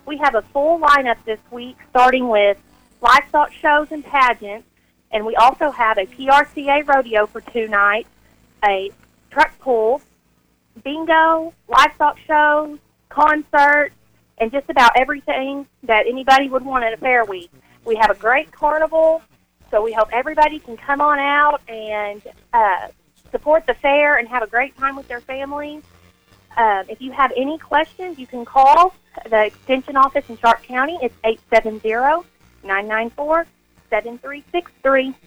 We have a full lineup this week, starting with livestock shows and pageants, and we also have a PRCA rodeo for 2 nights, a truck pull, bingo, livestock shows, concerts, and just about everything that anybody would want at a fair week. We have a great carnival, so we hope everybody can come on out and support the fair and have a great time with their families. If you have any questions, you can call the Extension office in Sharp County. It's 870-994-7363.